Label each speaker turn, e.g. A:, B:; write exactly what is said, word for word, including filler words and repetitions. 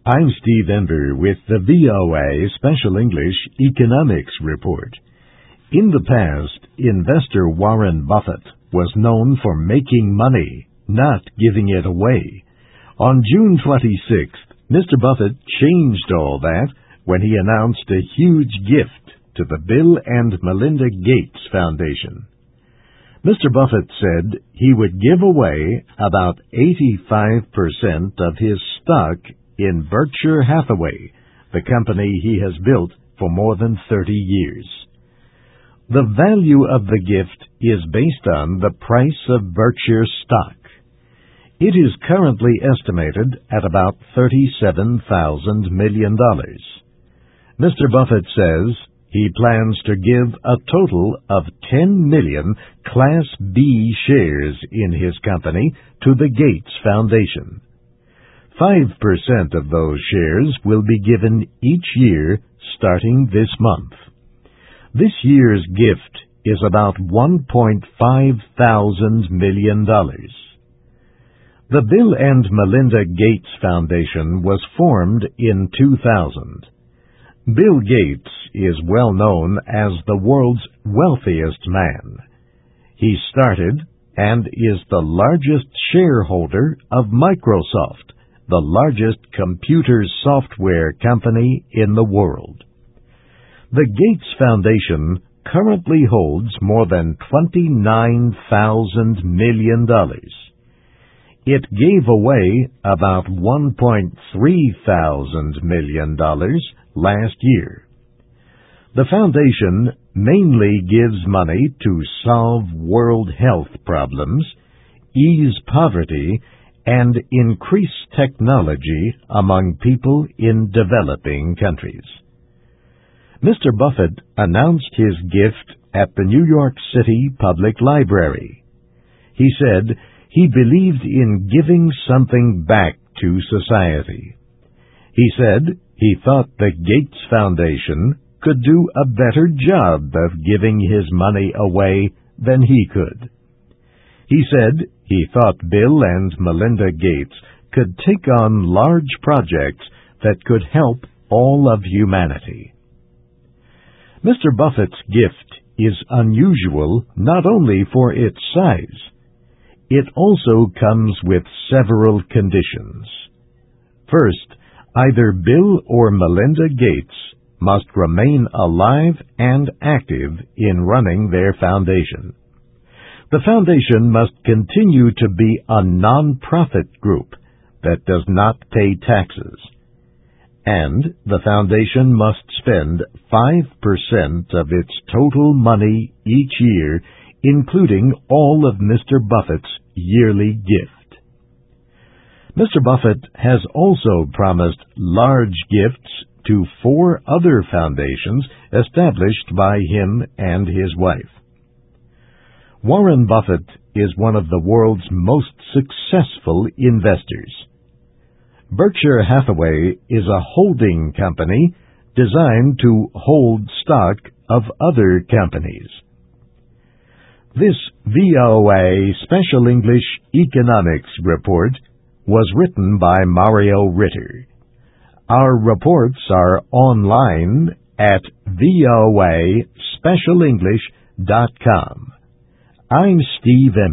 A: I'm Steve Ember with the V O A Special English Economics Report. In the past, investor Warren Buffett was known for making money, not giving it away. On June twenty-sixth, Mister Buffett changed all that when he announced a huge gift to the Bill and Melinda Gates Foundation. Mister Buffett said he would give away about eighty-five percent of his stock in Berkshire Hathaway, the company he has built for more than thirty years. The value of the gift is based on the price of Berkshire stock. It is currently estimated at about thirty-seven thousand million dollars. Mister Buffett says he plans to give a total of ten million Class B shares in his company to the Gates Foundation. Five percent of those shares will be given each year starting this month. This year's gift is about one point five thousand million dollars. The Bill and Melinda Gates Foundation was formed in two thousand. Bill Gates is well known as the world's wealthiest man. He started and is the largest shareholder of Microsoft, the largest computer software company in the world. The Gates Foundation currently holds more than twenty-nine thousand million dollars. It gave away about one point three thousand million dollars last year. The foundation mainly gives money to solve world health problems, ease poverty, and increase technology among people in developing countries. Mister Buffett announced his gift at the New York City Public Library. He said he believed in giving something back to society. He said he thought the Gates Foundation could do a better job of giving his money away than he could. He said he thought Bill and Melinda Gates could take on large projects that could help all of humanity. Mister Buffett's gift is unusual not only for its size. It also comes with several conditions. First, either Bill or Melinda Gates must remain alive and active in running their foundation. The foundation must continue to be a non-profit group that does not pay taxes. And the foundation must spend five percent of its total money each year, including all of Mister Buffett's yearly gift. Mister Buffett has also promised large gifts to four other foundations established by him and his wife. Warren Buffett is one of the world's most successful investors. Berkshire Hathaway is a holding company designed to hold stock of other companies. This V O A Special English Economics Report was written by Mario Ritter. Our reports are online at V O A special english dot com. I'm Steve Ember.